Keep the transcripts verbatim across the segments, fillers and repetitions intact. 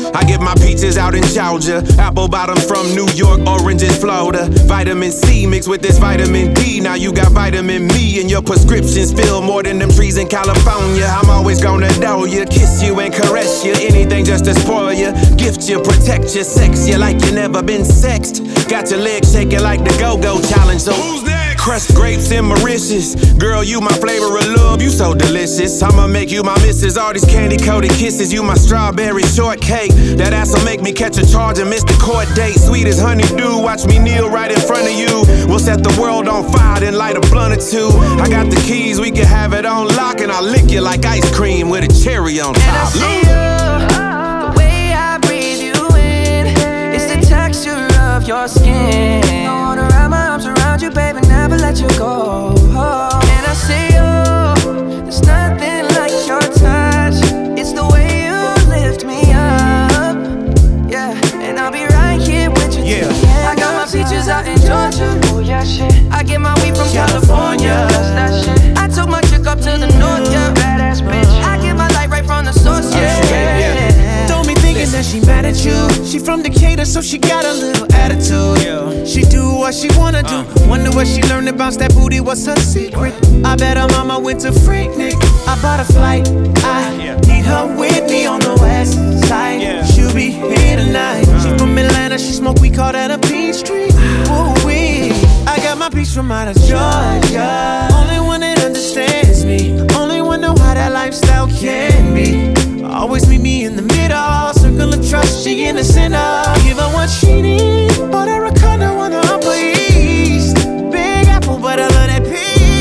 I get my peaches out in Georgia, apple bottoms from New York, orange in Florida. Vitamin C mixed with this vitamin D. Now you got vitamin me and your prescriptions fill more than them trees in California. I'm always gonna adore you, kiss you and caress you. Anything just to spoil you, gift you, protect you, sex you like you never been sexed. Got your legs shaking like the go-go challenge. So who's next? Crushed grapes in Mauritius. Girl, you my flavor of love, you so delicious. I'ma make you my missus. All these candy-coated kisses, you my strawberry shortcake. That ass'll make me catch a charge and miss the court date. Sweet as honeydew, watch me kneel right in front of you. We'll set the world on fire, then light a blunt or two. I got the keys, we can have it on lock, and I'll lick you like ice cream with a cherry on top. And I see you, the way I breathe you in, it's the texture of your skin. I wanna wrap my arms around you, baby, never let you go. And I see you, there's nothing like your touch. It's the way you lift me up, yeah. And I'll be right here with you. Yeah. I got my peaches out in Georgia. Oh yeah, shit. I get my weed from California. That's that shit. I took my chick up to the north, yeah. Badass bitch. I get my light right from the source, yeah. yeah. yeah. Don't be thinking that she mad at you. She from Decatur, so she got a little attitude. Yeah. She do what she wanna do. Uh. Wonder where she learned to bounce that booty. What's her secret? I bet her mama went to Freaknik. I bought a flight. I yeah. need her with me on the west side. Yeah. She'll be here tonight. Uh. She from Atlanta. She smoke. We call that a Peachtree. Ooh wee. I got my peach from out of Georgia. Only one that understands me. Only one know how that lifestyle can be. Always meet me in the middle. Circle of trust, she in the center. Give her what she need. Bought her a condo on the Upper East. Big apple, but I love that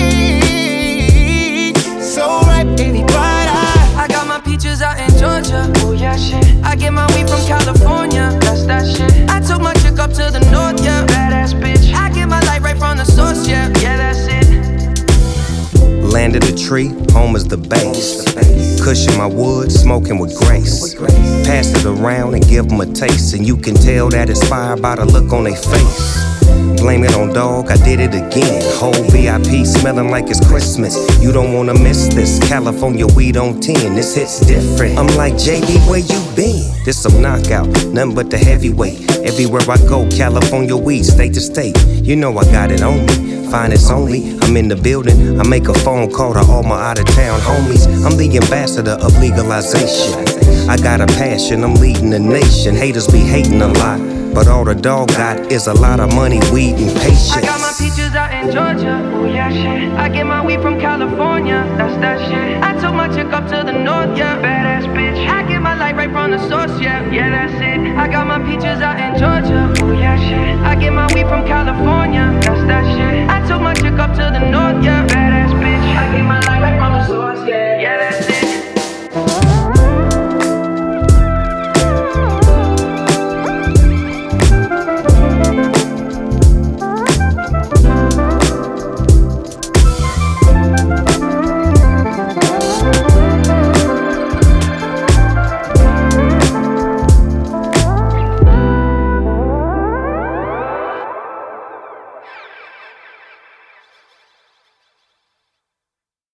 peach. So ripe, baby, bright eye. I got my peaches out in Georgia. Oh yeah, shit. I get my weed from California. That's that shit. I took my chick up to the north, yeah. Badass bitch. I get my light right from the source, yeah. Yeah, that's it. Landed a tree, home is the base. Cushion my wood, smoking with grace. Pass it around and give them a taste, and you can tell that it's fire by the look on their face. Blame it on dog, I did it again. Whole V I P smelling like it's Christmas. You don't wanna miss this. California weed on ten, this hit's different. I'm like, J B, where you been? This some knockout, nothing but the heavyweight. Everywhere I go, California weed, state to state. You know I got it on me. Finest only, I'm in the building. I make a phone call to all my out-of-town homies. I'm the ambassador of legalization. I got a passion, I'm leading the nation. Haters be hating a lot, but all the dog got is a lot of money, weed, and patience. I got my peaches out in Georgia. Oh yeah, shit. I get my weed from California. That's that shit. I took my chick up to the north, yeah. Badass bitch. I get my light right from the source, yeah. Yeah, that's it. I got my peaches out in Georgia.